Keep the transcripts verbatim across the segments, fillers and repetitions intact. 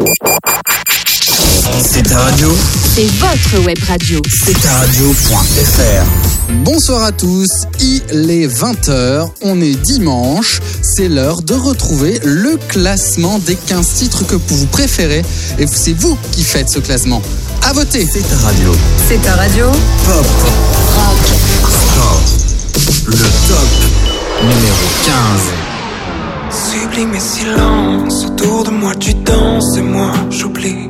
C'est ta radio. C'est votre web radio. C'est ta radio.fr. Bonsoir à tous, il est vingt heures, on est dimanche, c'est l'heure de retrouver le classement des quinze titres que vous préférez et c'est vous qui faites ce classement. À voter. C'est ta radio. C'est ta radio. Pop. Rock. Hardcore. Le top numéro quinze. Sublime et silence, autour de moi tu danses et moi j'oublie.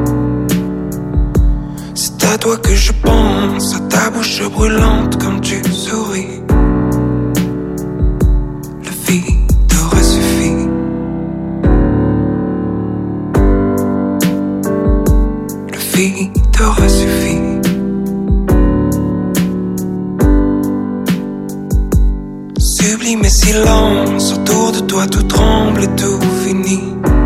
C'est à toi que je pense, à ta bouche brûlante quand tu souris. Le vide aurait suffi. Le vide aurait suffi. Sublime et silence, autour de toi tout tremble et tout finit.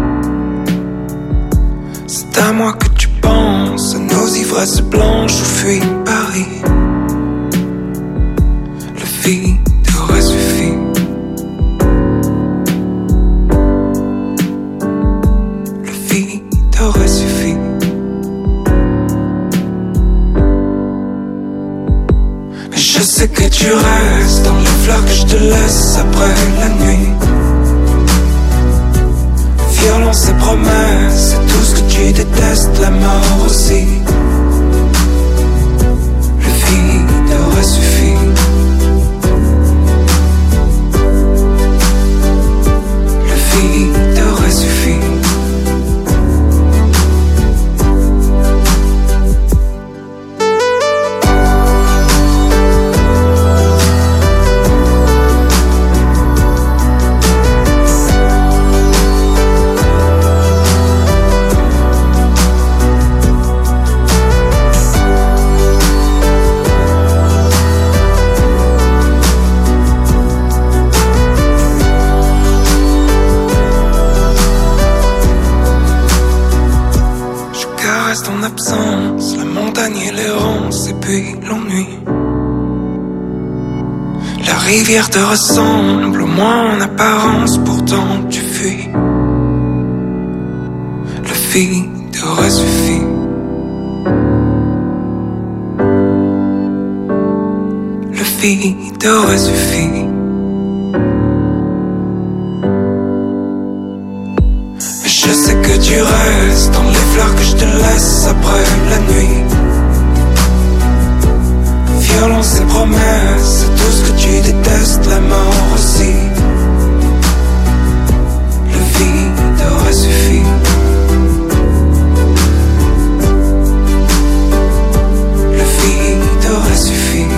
C'est à moi que tu penses, à nos ivresses blanches où fuit Paris. Le vide aurait suffi. Le vide aurait suffi. Mais je sais que tu restes dans les fleurs que je te laisse après la nuit. Violence et promesses, c'est tout ce que tu détestes, la mort aussi. Le vide aurait suffi. Le vide aurait suffi. La montagne et l'errance et puis l'ennui. La rivière te ressemble, au moins en apparence, pourtant tu fuis. Le vide aurait suffi. Le vide aurait suffi. Mais je sais que tu restes dans les fleurs que je te laisse après la nuit. Violence et promesses, c'est tout ce que tu détestes, la mort aussi. Le vide aurait suffi. Le vide aurait suffi.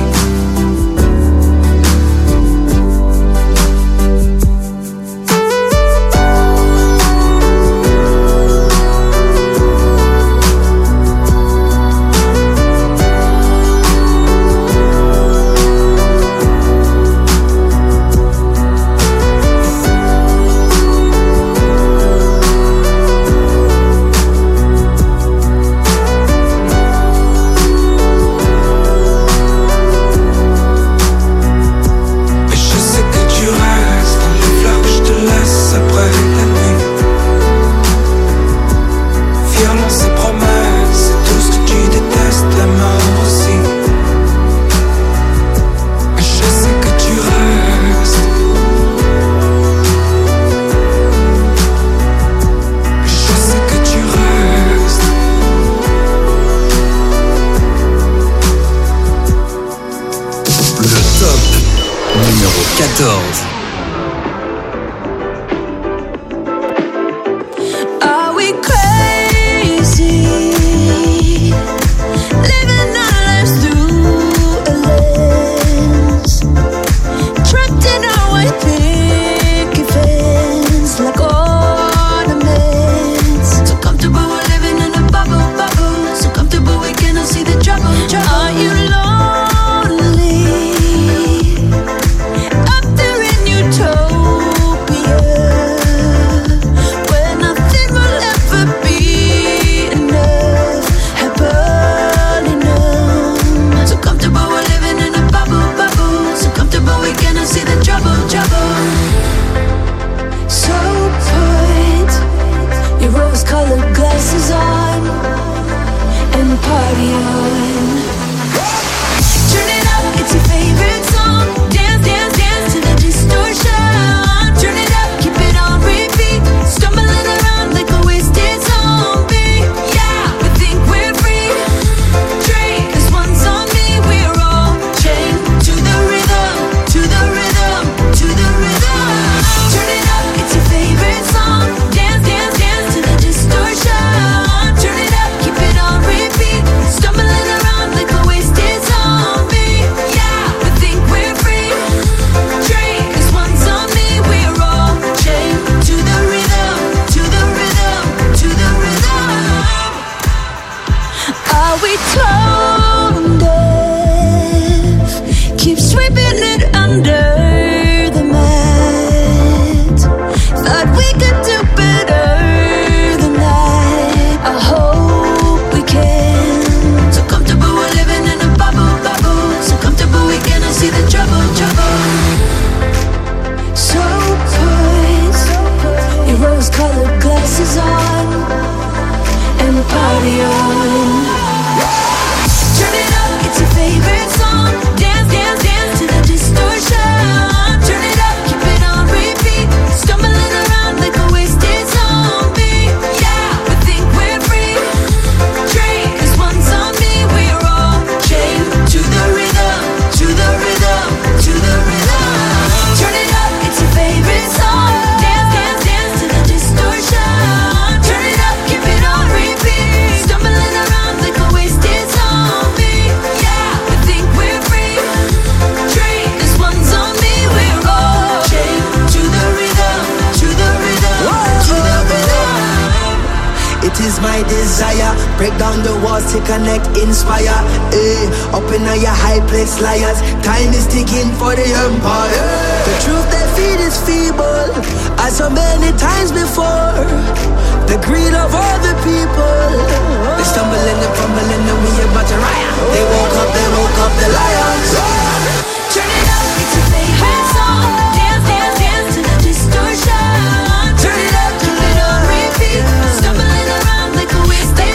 Break down the walls to connect, inspire. Eh, up in your high place, liars. Time is ticking for the empire. The truth they feed is feeble, as so many times before. The greed of other people. They stumble and they fumble and then we about to riot. They woke up, they woke up the lions. Turn it up, it's your favorite song. Dance, dance, dance to the distortion. Turn it up, keep it on repeat. Stumbling around like a wasted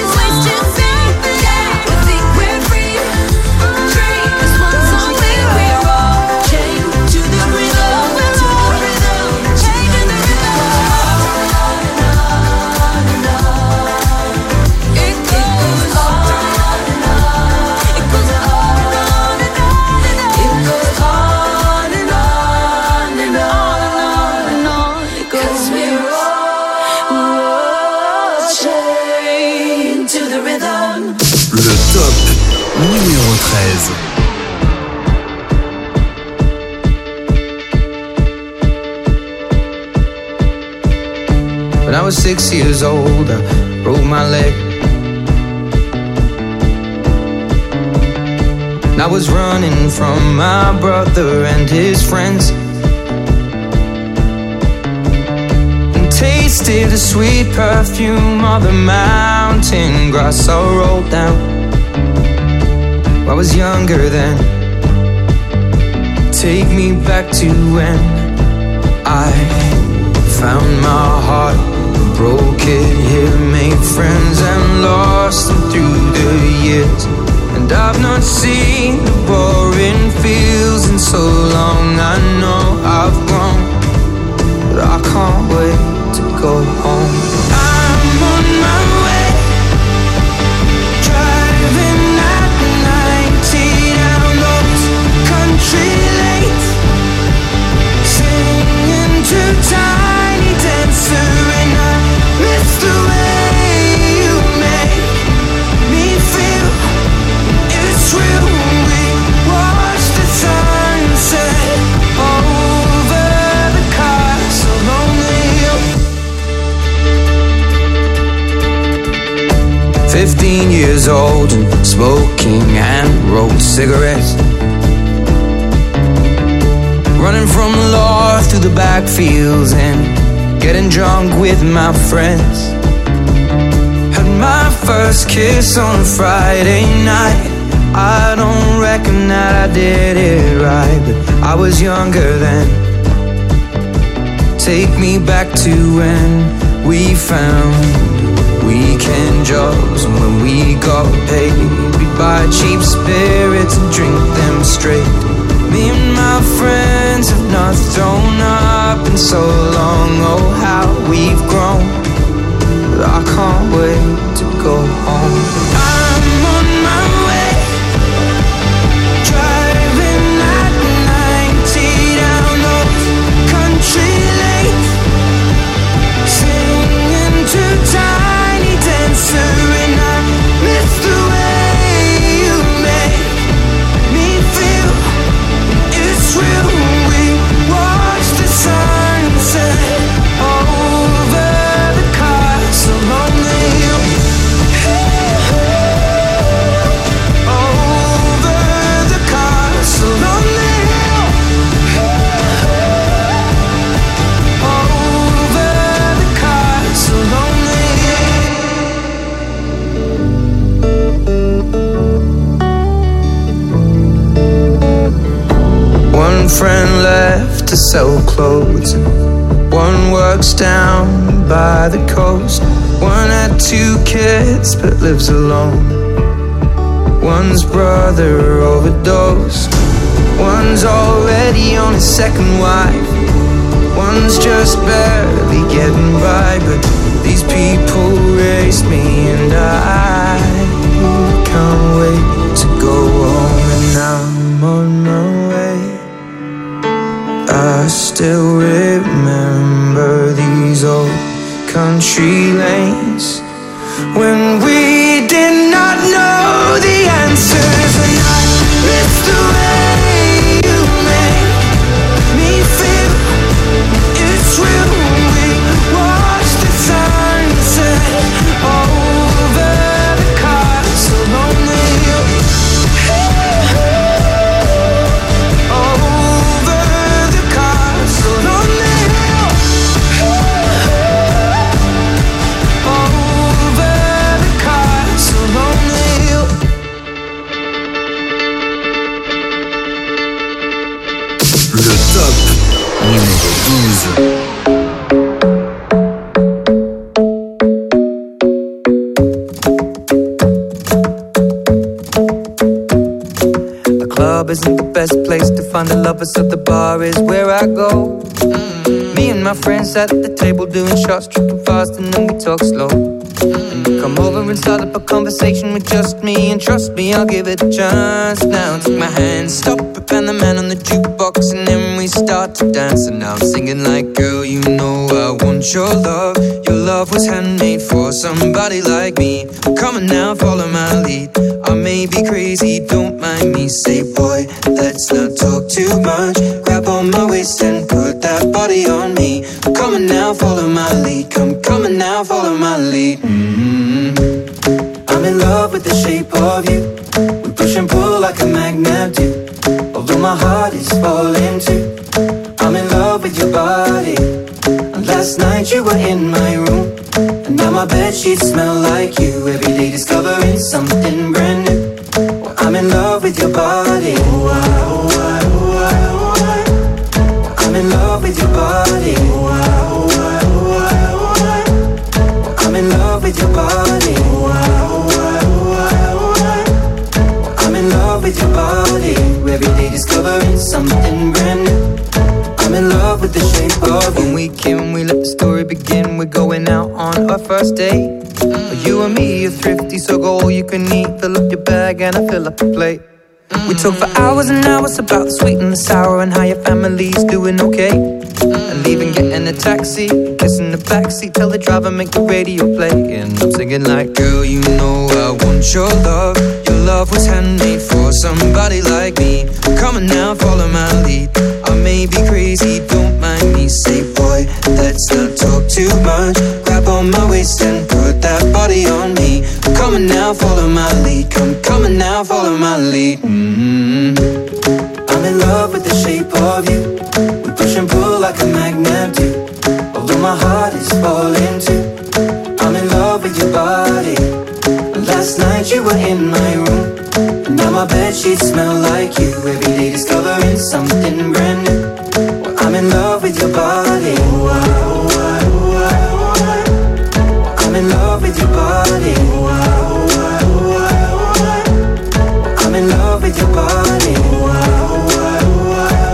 numéro treize. When I was six years old, I broke my leg. And I was running from my brother and his friends, and tasted the sweet perfume of the mountain grass I rolled down. I was younger then. Take me back to when I found my heart, broke it here, made friends and lost them through the years. And I've not seen the boring fields in so long. I know I've grown, but I can't wait to go home. I'm on my way, driving at ninety down those country lanes, singing to Tiny Dancer, and I miss the way you make me feel. It's real when we watch the sunset over the castle on the hill. Fifteen years old and smoking and rolled cigarettes, running from the law through the backfields and getting drunk with my friends. Had my first kiss on a Friday night. I don't reckon that I did it right, but I was younger then. Take me back to when we found weekend jobs, and when we got paid, we'd buy cheap spirits and drink them straight. Me and my friends have not thrown up in so long. Oh, how we've grown, but I can't wait to go home. I'm on my way, driving at ninety down those country lanes, singing to Tiny Dancer, and I miss the way you make me feel. It's real when we watch the sunset over the castle on the hill. Over the castle on the hill. Over the castle on the hill. One friend left to sell clothes, and one works down by the coast. One had two kids but lives alone. One's brother overdosed. One's already on his second wife. One's just barely getting by. But these people raised me and I can't wait to go home. And I'm on my way. I still remember these old country lanes when we did not know the answers. And I miss the way you make me feel. It's real when we watch the sunset over the castle on the hill. Over the castle on the hill. Over the castle on the hill. Le top numéro douze. Isn't the best place to find the lovers, so the bar is where I go. Mm. Me and my friends at the table doing shots, tripping fast, and then we talk slow. Mm. And you come over and start up a conversation with just me, and trust me, I'll give it a chance. Now take my hand, stop it, and the man on the jukebox, and then we start to dance. And now I'm singing like, girl, you know I want your love. Your love was handmade for somebody like me. Come on now, follow my lead. I may be crazy, don't mind me. Say, boy, let's not talk too much. Grab on my waist and put that body on me. Come on now, follow my lead. Come, come on now, follow my lead. Mm-hmm. I'm in love with the shape of you. We push and pull like a magnet do. Although my heart is falling too. I'm in love with your body. And last night you were in my room. And now my bedsheets smell like you. Every day discovering something brand new. Well, I'm in love with your body. Oh, I, oh, I, oh, I, oh, I. I'm in love with your body. Oh, I, oh, I, oh, I, oh, I. I'm in love with your body. Oh, I, oh, I, oh, I, oh, I. I'm in love with your body. Every day discovering something brand new. I'm in love with the shape of you. When we came, we let the story begin. We're going out on our first date. Mm. You and me are thrifty, so go all you can eat. Fill up your bag and I fill up the plate. Mm. We talk for hours and hours about the sweet and the sour and how your family's doing okay. Mm. And leaving, getting a taxi, kissing the backseat, tell the driver make the radio play. And I'm singing like, girl, you know I want your love. Your love was handmade for somebody like me. Come on now, follow my lead. I may be crazy, don't mind me. Say, boy, let's not talk too much. Grab on my waist and put that body on me. Come on now, follow my lead. Come, come on now, follow my lead. Mm-hmm. I'm in love with the shape of you. We push and pull like a magnet do. Although my heart is falling too. I'm in love with your body. Last night you were in my room. And now my bedsheets smell like you. Every day discovering something brand new. Well, I'm in love with your body. Oh, I, oh, I, oh, I, oh, I. I'm in love with your body. Oh, I, oh, I, oh, I, oh, I. I'm in love with your body. Oh, I, oh, I, oh, I,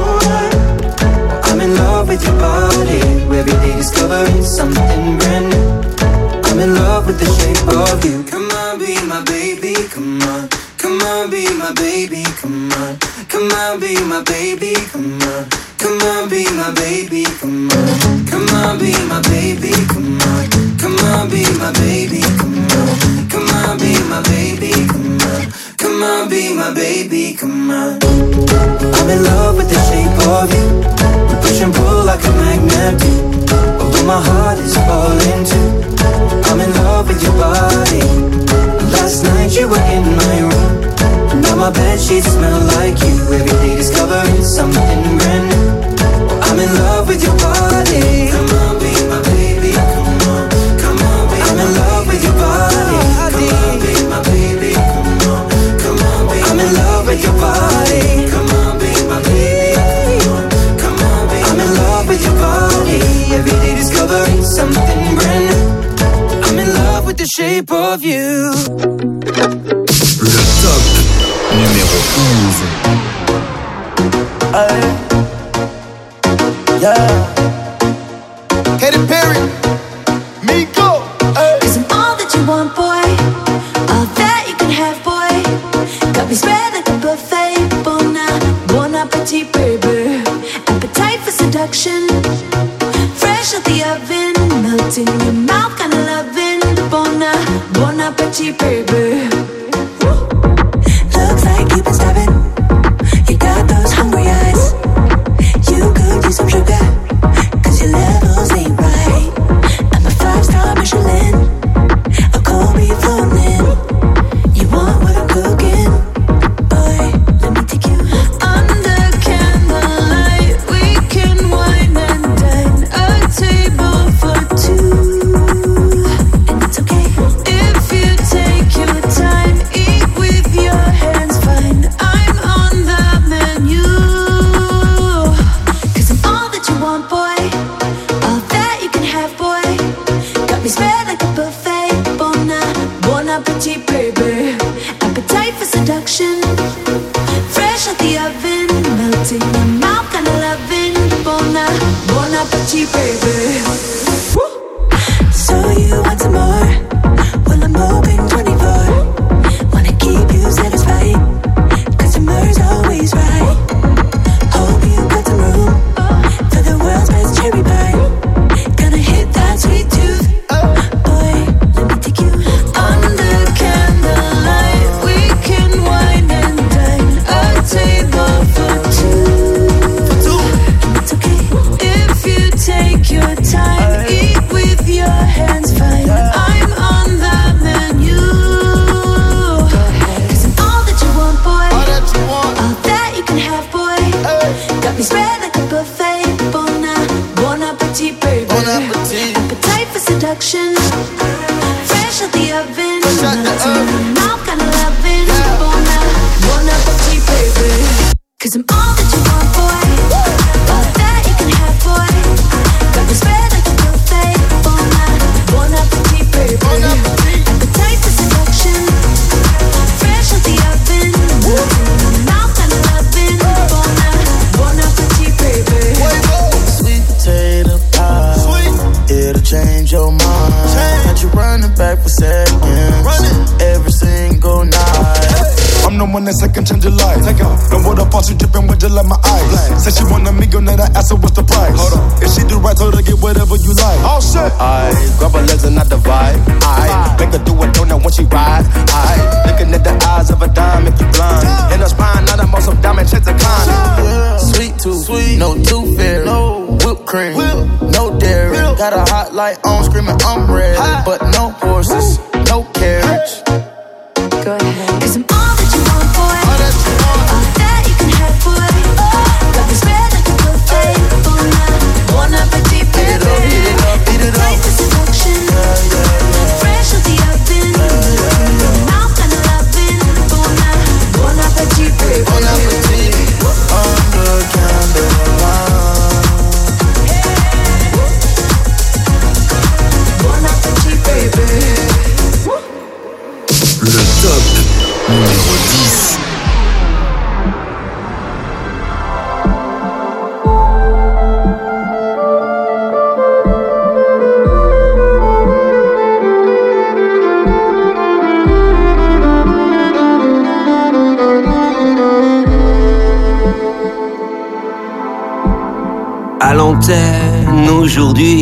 oh, I. I'm in love with your body. Every day discovering something brand new. I'm in love with the shape of you. Come on, be my baby, come on. Come on, be my baby, come on. Come on, be my baby, come on. Come on, be my baby, come on. Come on, be my baby, come on. Come on, be my baby, come on. Come on, be my baby, come on. Come on, be my baby, come on. I'm in love with the shape of you. We push and pull like a magnet do. Although my heart is falling too. I'm in love with your body. Last night you were in my room. Now my bedsheets smell like you. Every day discovering something brand new. I'm in love with your body. Come on, be my baby. Come on, come on, be I'm in love with your body. Come on, be my baby. Come on, come on, be I'm in love with your body. Come on, be my baby. Come on, come on, be I'm in love with your body. Every day discovering something brand new. shape of you. Le top numéro onze. Hey. Yeah. Katy Perry. Miko. Hey. Cause I'm all that you want, boy. All that you can have, boy. Got me spread like a buffet. Bon, bon appetit, baby. Appetite for seduction. Fresh out the oven. Melting in your mouth, kinda loving. Bon, bon appetit, baby. Looks like you've been starving. You got those hungry eyes. You could use some sugar. Cause your levels ain't right. I'm a five-star Michelin. A cold beef flown in. You want what I'm cooking? Boy, let me take you under candlelight. We can wine and dine. A table for two. And it's okay if you take your time. Eat with your hands, fine. I'm on the menu. Cause I'm all that you want, boy. All that you can have, boy. Got me spread like a buffet. Bon, bon appetit, baby. Appetite for seduction. Fresh out the oven. Melting in your mouth, kinda loving. Bon, bon appetit, baby. So you want some more? Well, I'm open twenty-four. Wanna keep you satisfied. Customer's always right. Hope you got some room for the world's best cherry pie. Gonna hit that sweet tooth. Boy, let me take you under candlelight. We can wine and dine. A table for two. And it's okay if you take your time. Eat with your hands, fine. I'm on the menu. Cause I'm all that you want, boy. All that you want. All that you can have, boy. Hey. Got me spread like a buffet. Bon, bon appetit, baby. Bon appetit. Appetite for seduction. Fresh out the oven. Fresh out the Melting in oven. your mouth, kinda loving. Yeah. Bon, bon appetit, baby. Cause I'm all that you want, boy. All that you can have, boy. Got me spread like a buffet. Bon, bon appetit, baby. Bon appetit. Appetite for seduction. Fresh out the oven. Melting in your mouth, kinda loving. Bon, bon appetit, baby. Sweet potato pie. Sweet. It'll change your mind. Change. Had you running back for seconds. Running. Every single night. I'm the one that second change your life. Take off. Don't water faucet dripping with just like my eyes. Said she want a meal, then I asked her what's the price. Hold on. If she do right, told her get whatever you like. Oh shit. I grab her legs and not divide. I make her do a donut when she ride. I looking at the eyes of a dime, make you blind. In her spine, not a muscle diamond, chance to climb. Sweet tooth, sweet, no tooth fairy, no whipped cream, no dairy. Got a hot light on, screaming I'm ready, but no horses, no carriage. Go ahead. Cause I'm all that you want, boy. All that you want. All that you can have, boy. Got me spread like a buffet. Bon, bon appetit, baby. Eat it up, eat it up. Appetite for seduction. Fresh out the oven. Melting in your mouth, kinda loving. Bon, bon appetit, baby. Bon appetit. Under candlelight. Bon appetit, baby. Le top numéro dix. À l'antenne aujourd'hui,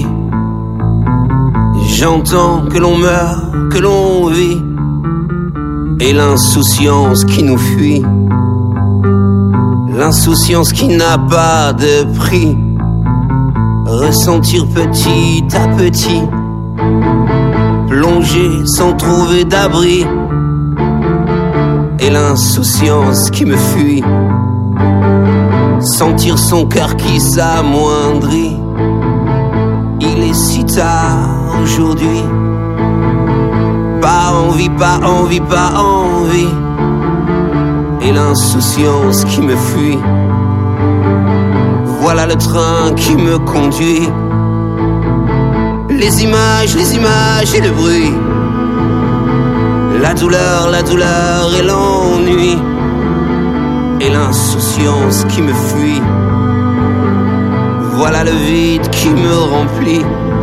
j'entends que l'on meurt, que l'on vit, et l'insouciance qui nous fuit, l'insouciance qui n'a pas de prix, ressentir petit à petit, plonger sans trouver d'abri, et l'insouciance qui me fuit, sentir son cœur qui s'amoindrit. Il est si tard aujourd'hui. Pas envie, pas envie, pas envie. Et l'insouciance qui me fuit. Voilà le train qui me conduit. Les images, les images et le bruit La douleur, la douleur et l'ennui et l'insouciance qui me fuit. Voilà le vide qui me remplit.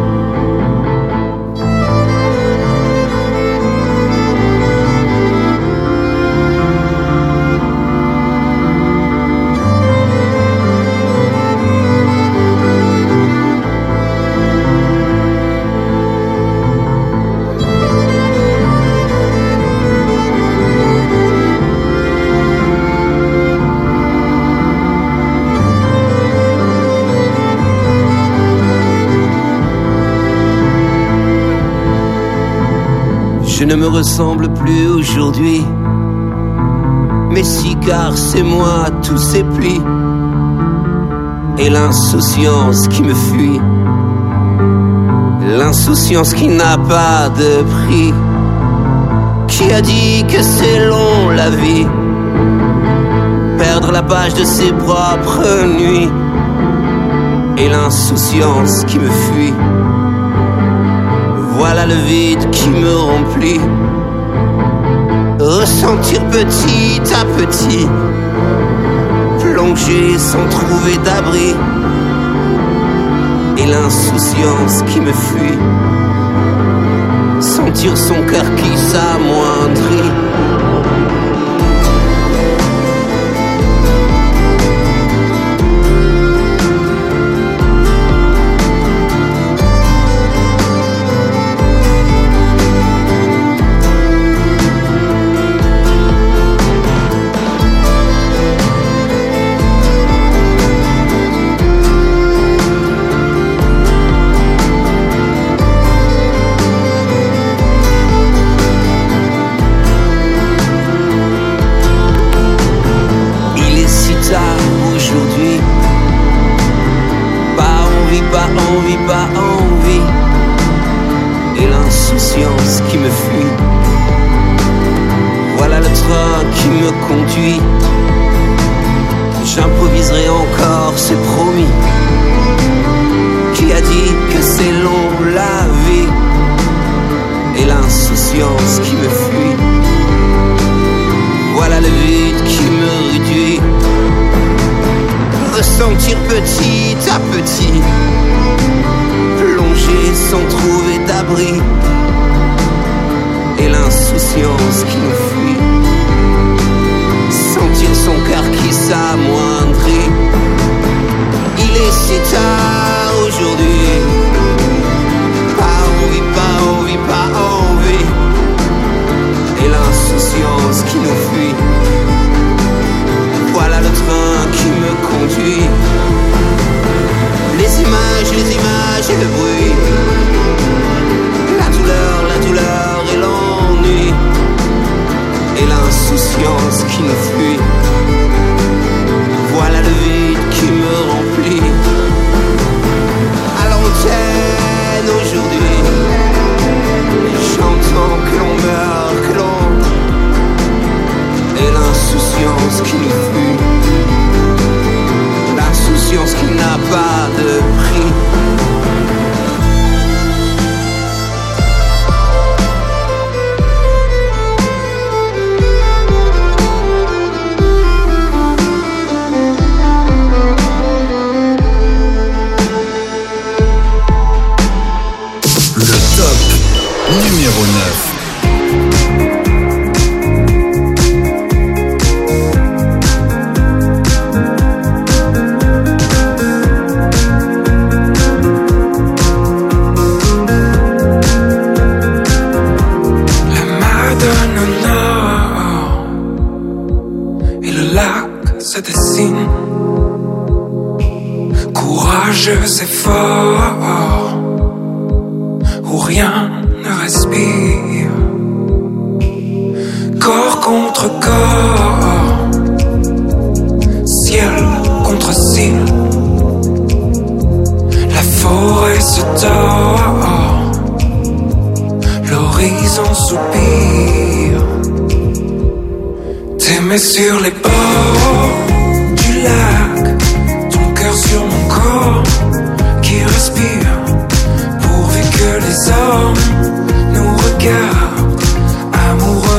Je ne me ressemble plus aujourd'hui. Mes cigares, c'est moi, tous ces plis et l'insouciance qui me fuit. L'insouciance qui n'a pas de prix. Qui a dit que c'est long la vie? Perdre la page de ses propres nuits et l'insouciance qui me fuit. Voilà le vide qui me remplit. Ressentir petit à petit, plonger sans trouver d'abri et l'insouciance qui me fuit. Sentir son cœur qui s'amoindrit. Aujourd'hui, pas envie, pas envie, pas envie et l'insouciance qui me fuit. Voilà le train qui me conduit. J'improviserai encore, c'est promis. Qui a dit que c'est long la vie et l'insouciance qui me fuit. Voilà le vide qui me réduit. Ressentir petit à petit, plonger sans trouver d'abri et l'insouciance qui me fuit. Sentir son cœur qui s'amoindrit. Il est si tard aujourd'hui. Pas envie, pas envie, pas envie et l'insouciance qui nous fuit. Voilà le train qui me conduit. Les images, les images et le bruit. La douleur, la douleur et l'ennui et l'insouciance qui nous fuit. Voilà le vide qui me remplit. À l'antenne aujourd'hui, j'entends que l'on meurt, que l'on et l'insouciance qui nous fuit. L'insouciance qui n'a pas de prix. Le top numéro neuf. Se dessine, courageux et fort, où rien ne respire, corps contre corps, ciel contre ciel, la forêt se tord, l'horizon soupire, t'aimer sur les bords du lac, ton cœur sur mon corps qui respire, pourvu que les hommes nous regardent, amoureux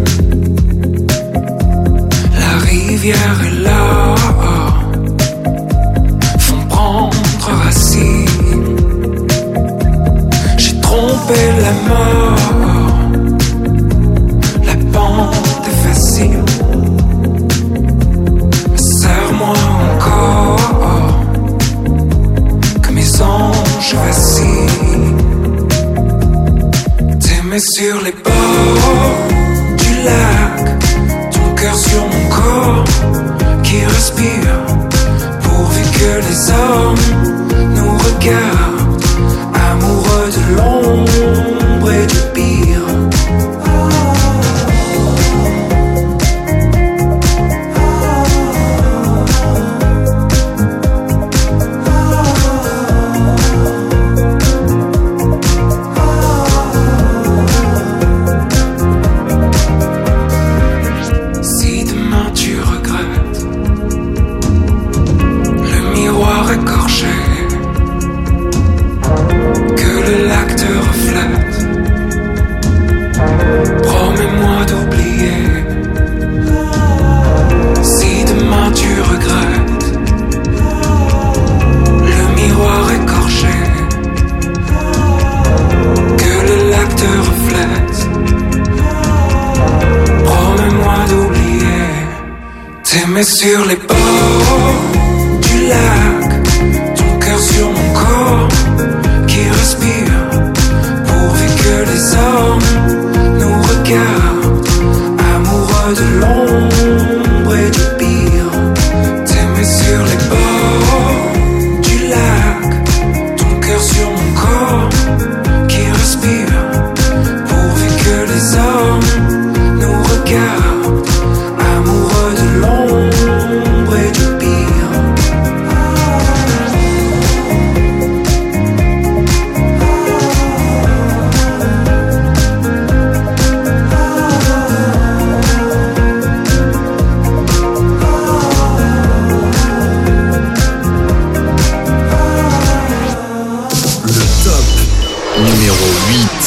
La rivière est là, font prendre racine. J'ai trompé la mort, la pente est facile. Serre-moi encore, que mes anges vacillent. T'aimer sur les bords du lac, ton cœur sur mon corps qui respire, pourvu que les hommes nous regardent, amoureux de l'ombre et du pire. Sur les bords du lac, ton cœur sur mon corps qui respire, pourvu que les hommes nous regardent, amoureux de l'ombre et du pire. T'aimer sur les bords du lac, ton cœur sur mon corps qui respire, pourvu que les hommes nous regardent, amoureux de l'ombre et du pire. Le top numéro huit.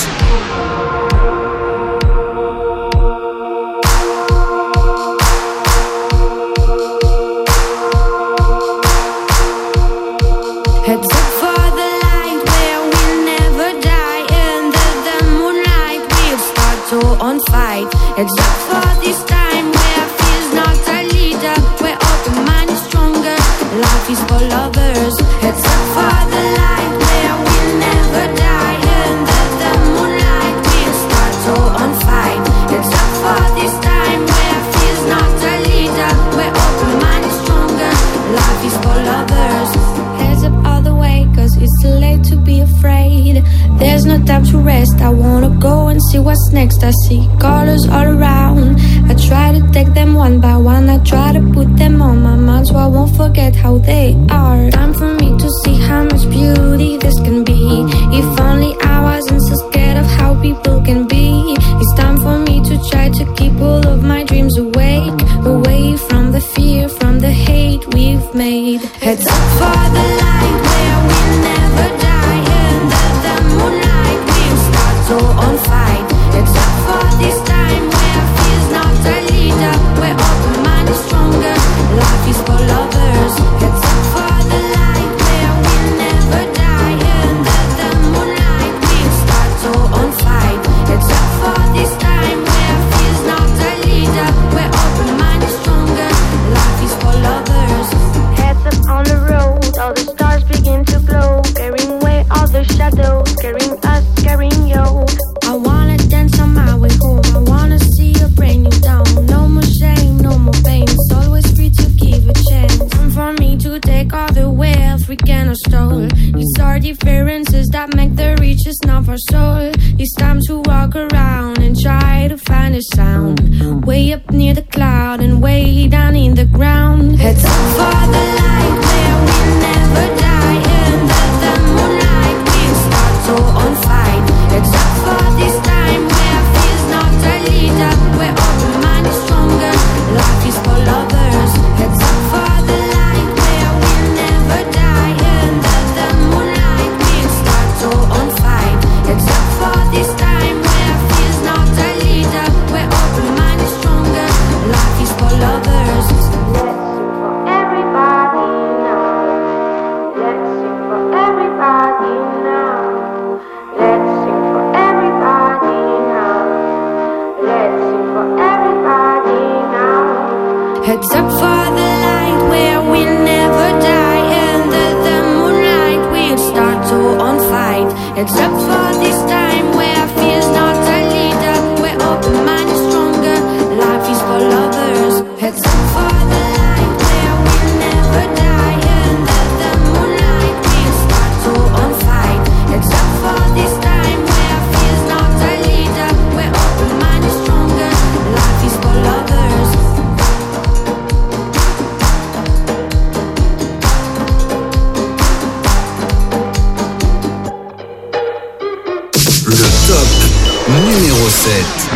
Heads up for the light where we'll never die. Under the moonlight we'll start to on fight. Heads up for this time where fear's not a leader, where open mind is stronger, life is for lovers. Heads up for the light where we'll never die. Under the moonlight we'll start to on fight. Heads up for this time where fear's not a leader, where open mind is stronger, life is for lovers. Heads up all the way, cause it's too late to be afraid. There's no time to rest, I wanna go and see what's next. I see colors all around, I try to take them one by one. I try to put them on my mind so I won't forget how they are. Time for me to see how much beauty this can be. If only I wasn't so scared of how people can be. It's time for me to try to keep all of my dreams awake, away from the fear, from the hate we've made. Heads up for the light where we'll never die. Under the moonlight we'll start to on fight. Heads up for this time where fear's not a leader, where open mind is stronger, life is for lovers. Heads up for the light where we'll never die. Under the moonlight we'll start to on fight. Heads up for this time where fear's not a leader, where open mind is stronger, life is for lovers. Heads up on the road, all the stars begin to glow, carrying away all the shadows, carrying us, carrying you. I wanna dance on my way home, I wanna see a brand new town. No more shame, no more pain, it's always free to give a chance. Time for me to take all the wealth we cannot stole. It's our differences that make the richest of our soul. It's time to walk around and try to find a sound, way up near the cloud and way down in the ground. Heads up for the light where we'll never die. Under the moonlight we'll start to on fight. Heads up for this time where fear's not a leader, where open mind is stronger, life is for lovers. Heads up for the light where we'll never die. Under the moonlight we'll start to on fight. Heads up for this time where fear's not a leader, where open mind Heads up for the light where we'll never die. Under the moonlight we'll start to on fight. Heads up for this time where fear's not a leader, where open mind is stronger, life is for lovers. Heads up for the light where we'll never die. Under the moonlight we'll start to on fight. Heads up for this time where fear's not a leader, where open mind is stronger, life is for lovers. Le top numéro sept.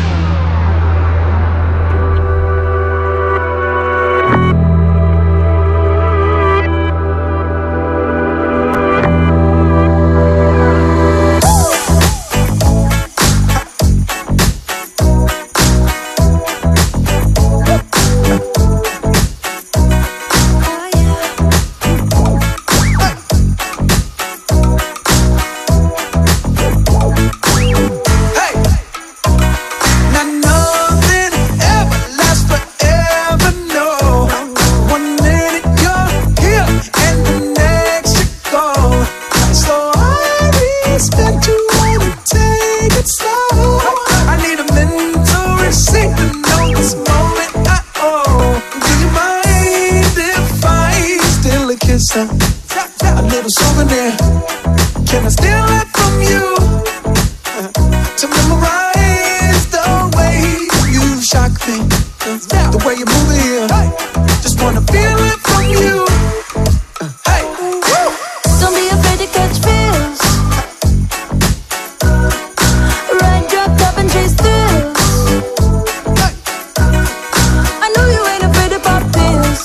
A little souvenir. Can I steal it from you? To memorize the way you shock me, the way you move it here. Just wanna feel it from you. Hey, don't be afraid to catch feels. Ride your cup and chase thrills. I know you ain't afraid to pop pills.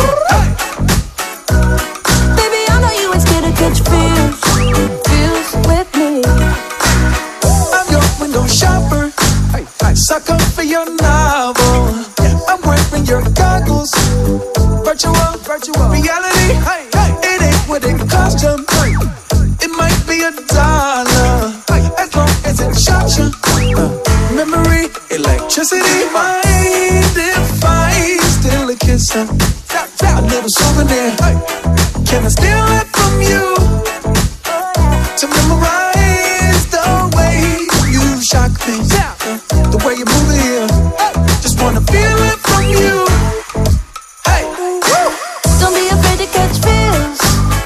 Baby, I know you ain't scared to catch feels. Feels with me. I'm your window shopper, sucker for your novel. I'm wearing your goggles. Virtual, virtual reality. It ain't what it cost you. It might be a dollar, as long as it shocks you. Memory, electricity. Mind if I steal a kiss? A little souvenir. Can I steal it from you? To memorize the way you shock me, the way you move it here. Just wanna feel it from you. Hey, don't be afraid to catch feels.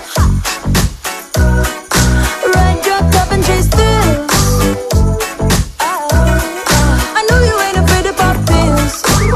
Ride your cup and chase thrills. I know you ain't afraid to pop pills.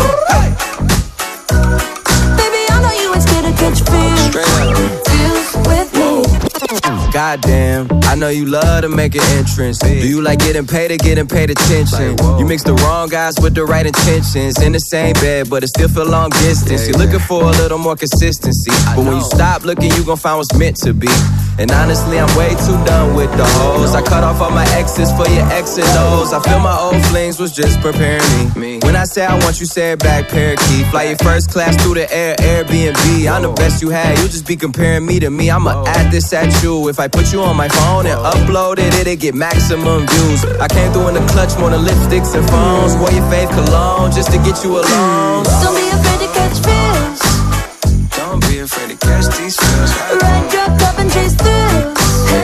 Baby, I know you ain't scared to catch feels. Feels with me. Goddamn, I know you love to make an entrance. Do you like getting paid or getting paid attention? You mix the wrong guys with the right intentions. In the same bed, but it still feel long distance. You're looking for a little more consistency, but when you stop looking, you gon' find what's meant to be. And honestly, I'm way too done with the hoes. I cut off all my exes for your X and O's. I feel my old flings was just preparing me. When I say I want you, say it back, parakeet. Fly your first class through the air, Airbnb. I'm the best you had, you just be comparing me to me. I'ma add this at you. If I put you on my phone and upload it, it'll get maximum views. I came through in the clutch, more than lipsticks and phones. Wore your fave cologne just to get you alone. Don't be afraid to catch feels. Don't be afraid to catch these feels. Ride your cup and chase thrills.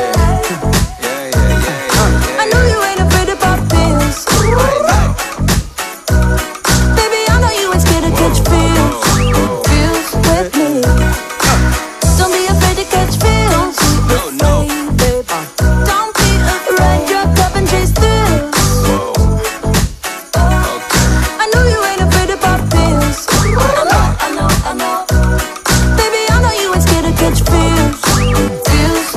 I know you ain't afraid to pop pills. Baby, I know you ain't scared to catch feels. Feels with me. Don't be afraid to catch feels. No, no. Don't be afraid. Ride your cup and chase thrills. I know you ain't afraid to pop pills. I know, I know, I know. Baby, I know you ain't scared to catch feels. Feels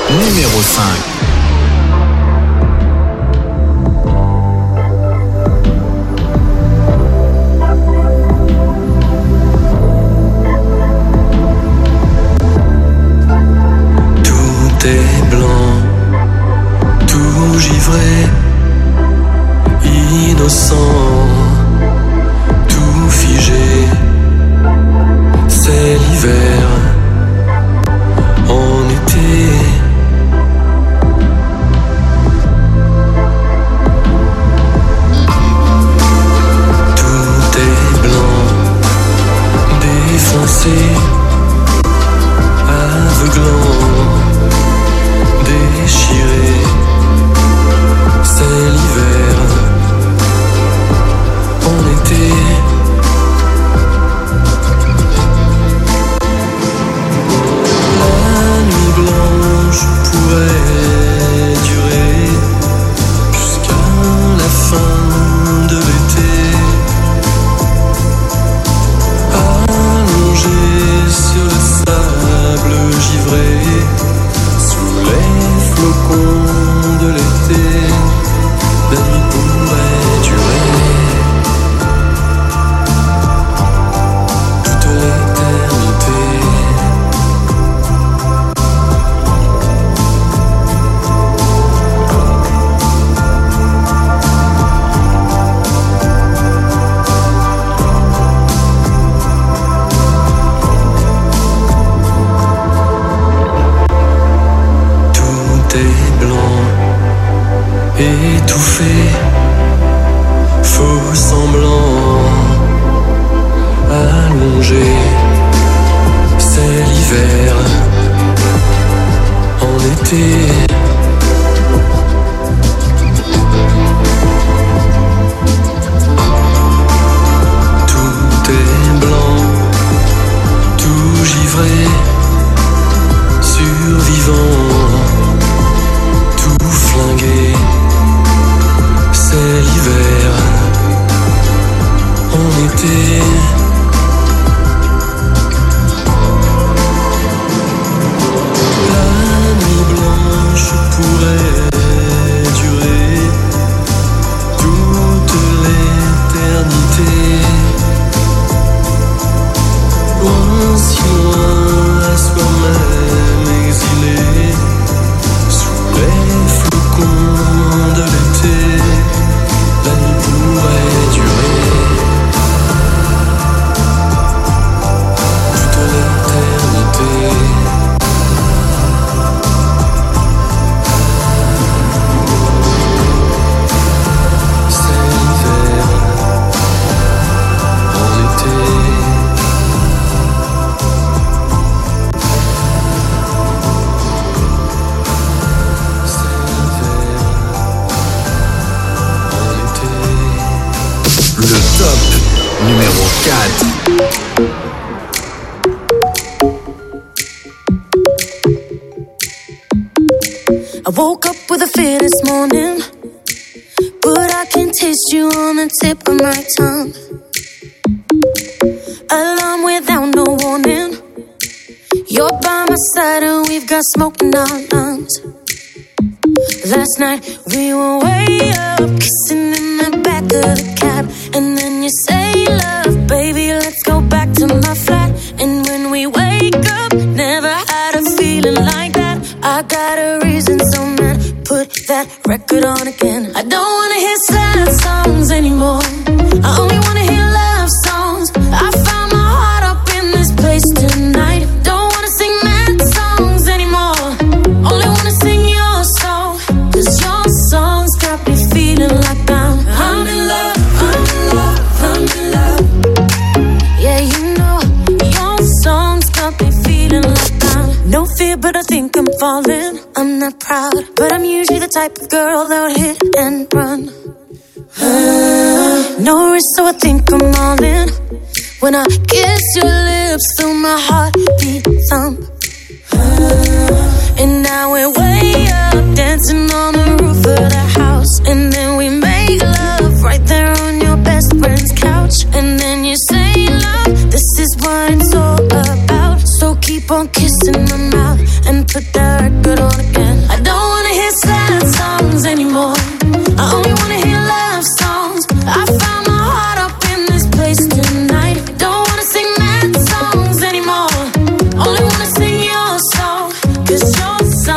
numéro cinq. Tout est blanc, tout givré, innocent, tout figé. C'est l'hiver, en été. Tout est blanc, défoncé, aveuglant, déchiré. C'est l'hiver, en été. Blanche pourrait durer jusqu'à la fin de l'été, allongé sur le sable givré, sous les flocons de l'été, la nuit pourrait durer toute l'éternité. Étouffé, faux semblant, allongé, c'est l'hiver, en été. Tout est blanc, tout givré, survivant, tout flingué. C'est l'hiver, en été. La nuit blanche pourrait durer toute l'éternité. Loin, si loin, à soi-même exilé, sous les flocons de l'été. La nuit pourrait durer toute l'éternité. C'est l'hiver, en été. Le top numéro quatre. I woke up with a fear this morning, but I can taste you on the tip of my tongue. Alarm without no warning, you're by my side and we've got smoke in our lungs. Last night we were way up, kissing in the back of the cab, and then you say, love, baby, let's go back to my flat. And when we wake up, never had a feeling like that. I got a reason, so man, put that record on again. I don't wanna hear sad songs anymore, I only wanna hear love songs. I found my heart up in this place tonight. Don't wanna sing mad songs anymore, only wanna sing your song. Cause your songs got me feeling like I'm I'm in love, I'm in love, I'm in love. Yeah, you know, your songs got me feeling like I'm no fear, but I think I'm falling. I'm not proud, but I'm usually the type of girl that would hit and run. uh, No risk, so I think I'm all in. When I kiss your lips, feel my heartbeat thump. uh, And now we're way up, dancing on the roof of the house. And then we make love right there on your best friend's couch. And then you say, love, this is what it's all about. So keep on kissing my mouth and put that record on again.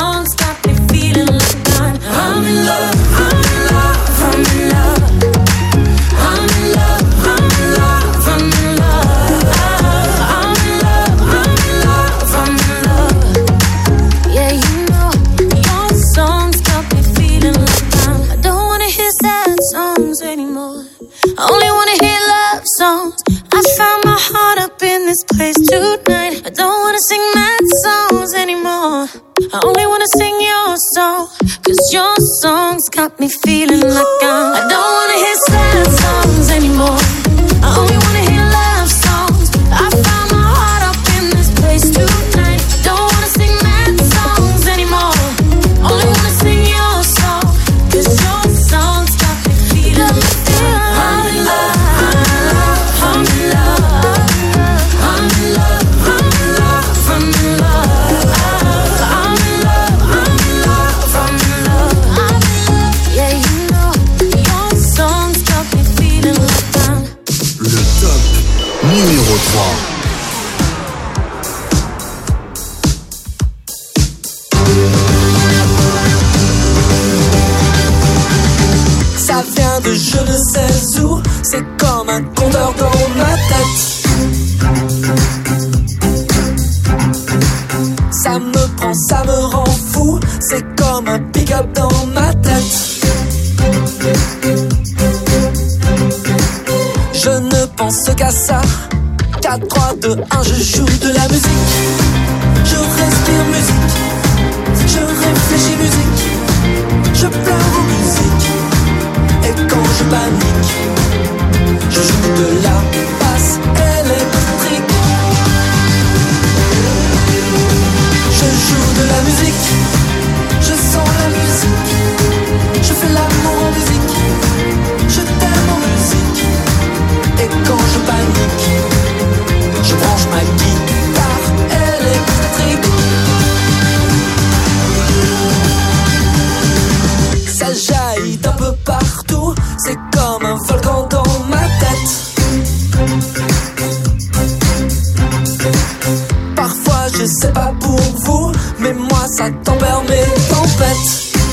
songs got me feeling like I'm, I'm in love, I'm in love, I'm in love. I'm in love, I'm in love, I'm in love. I'm in love, I'm in love, I'm in love. Yeah, you know, your songs got me feeling like I'm. I don't wanna hear sad songs anymore. I only wanna hear love songs. I found my heart up in this place tonight. I don't wanna sing mad songs anymore. I only wanna sing your song. Cause your songs got me feeling like I'm. I don't wanna hear sad songs anymore. I only wanna hear love songs. I found my heart up in this place tonight. I don't wanna sing mad songs anymore. Only wanna sing your song. Cause your songs got me feeling like I'm in love. I'm in love. I'm in love. I'm in love. I'm in love. I'm in love. I'm in love. I'm in love. I'm in love. Yeah, you know, your songs got me feeling like I'm. Le top numéro trois. Ça vient de je ne sais où, c'est comme un compteur dans ma tête. Ça me prend, ça me rend fou, c'est comme un pick-up dans ma tête. Je ne pense qu'à ça, quatre, trois, deux, un, je joue de la musique. Je respire musique, je réfléchis musique, je pleure en musique. Et quand je panique, je joue de la basse électrique. Je joue de la musique, je sens la musique. Je fais l'amour en musique, je t'aime en musique. Et quand je panique, je branche ma guitare électrique. Ça jaillit d'un peu partout, c'est comme un volcan dans ma tête. Parfois je sais pas pour vous, mais moi ça tempère mes tempêtes.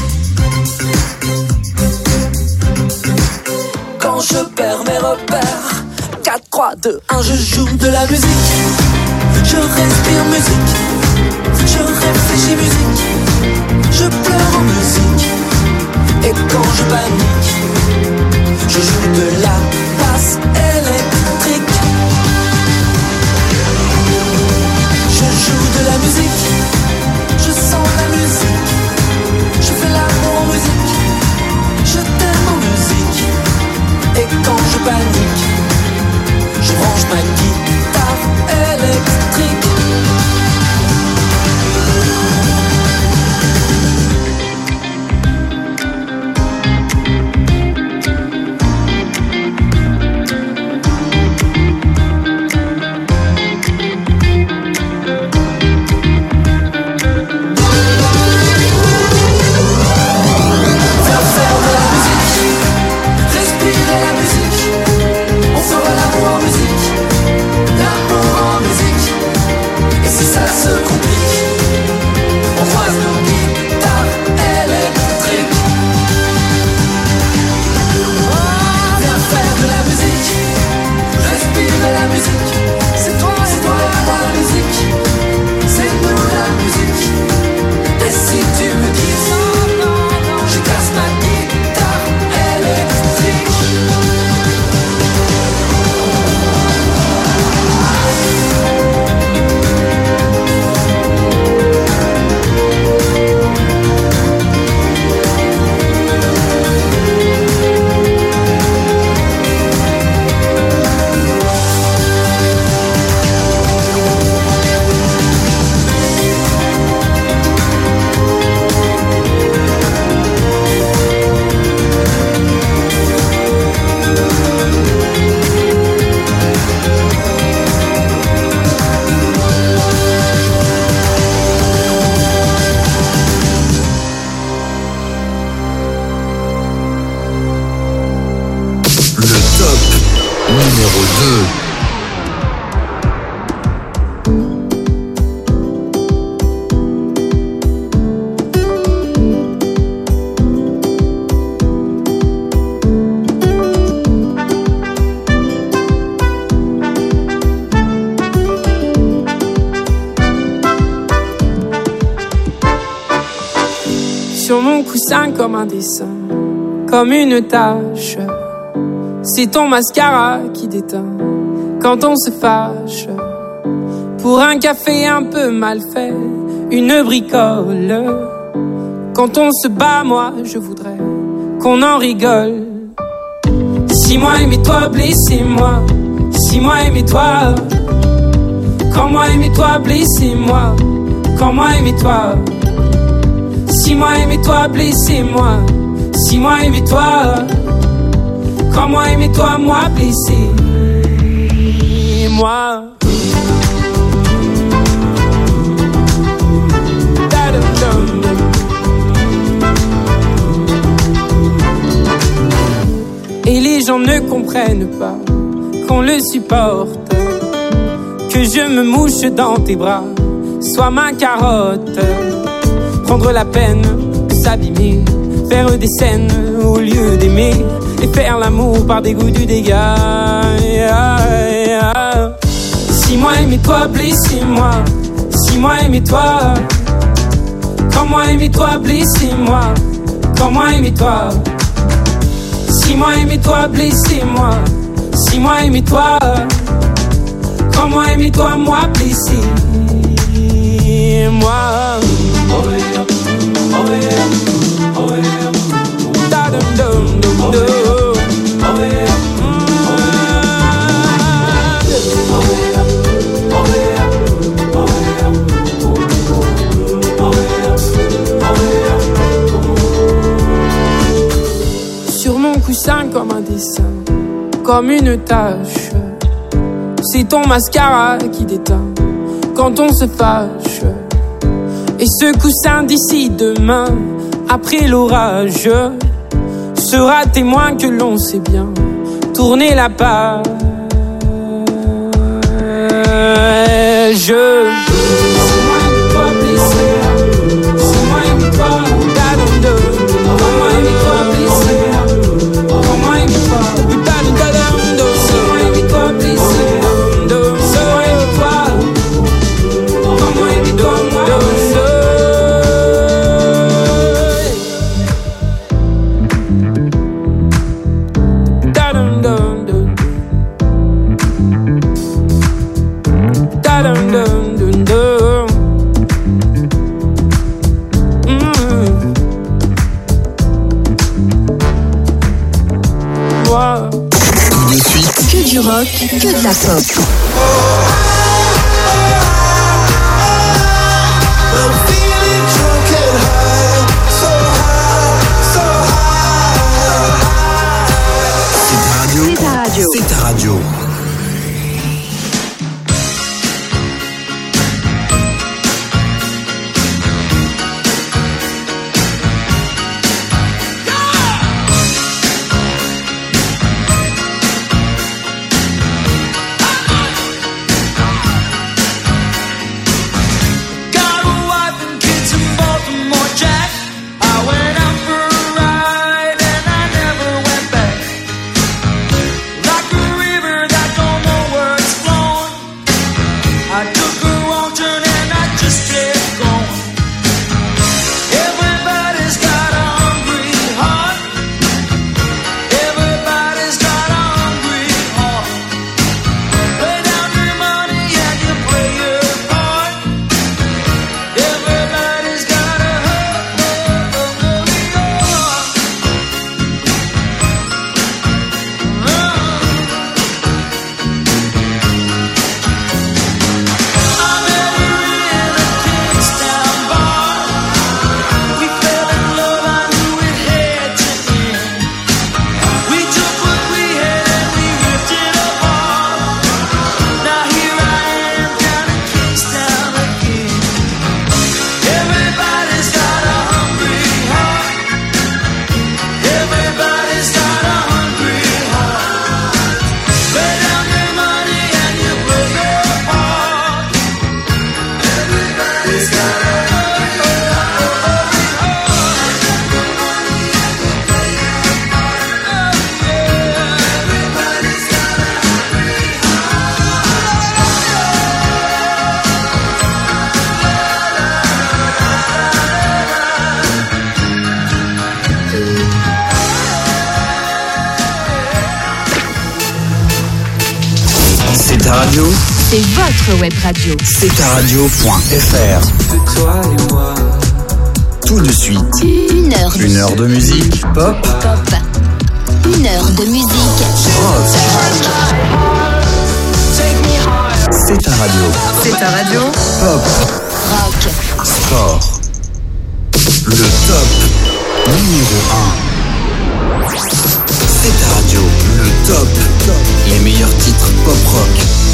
Quand je perds mes repères, quatre, trois, deux, un, je joue de la musique. Je respire musique, je réfléchis musique, je pleure en musique. Et quand je panique, je joue de la basse électrique. Je joue de la musique, je sens la musique. Je fais l'amour en musique, je t'aime en musique. Et quand je panique, je range ma guitare électrique. Sur mon coussin comme un dessin, comme une tache. C'est ton mascara qui déteint quand on se fâche. Pour un café un peu mal fait, une bricole. Quand on se bat, moi je voudrais qu'on en rigole. Si moi aimais-toi, blessez-moi. Si moi aimais-toi. Quand moi aimais-toi, blessez-moi. Quand moi aimais-toi. Si moi aimais-toi, blessez-moi. Si moi aimais-toi. Quand moi aimais-toi, moi blessez-moi. Et les gens ne comprennent pas qu'on le supporte, que je me mouche dans tes bras, sois ma carotte. Prendre la peine de s'abîmer, faire des scènes au lieu d'aimer, et faire l'amour par dégoût du dégât. Si moi aimais-toi, blessez-moi. Si moi aimais-toi. Quand moi aimais-toi, blessez-moi. Quand moi aimais-toi. Si moi aimais-toi, blessez-moi. Si moi aimais-toi. Quand moi aimais-toi, moi blessez-moi. Oh yeah, oh yeah, oh yeah. Da dum dum dum dum. Oh yeah. Sur mon coussin comme un dessin, comme une tache. C'est ton mascara qui déteint quand on se fâche. Et ce coussin d'ici demain, après l'orage, sera témoin que l'on sait bien tourner la page. Que de la pop. C'est ta radio. C'est ta radio. C'est ta radio. radio, c'est votre web radio. c'est ta radio point f r. C'est toi et moi. Tout de suite, Une heure de, une heure de musique pop, pop. Une heure de musique. rock. C'est ta radio, C'est ta radio. pop, Rock. sport. Le top numéro un. C'est ta radio, le top. Les meilleurs titres pop rock.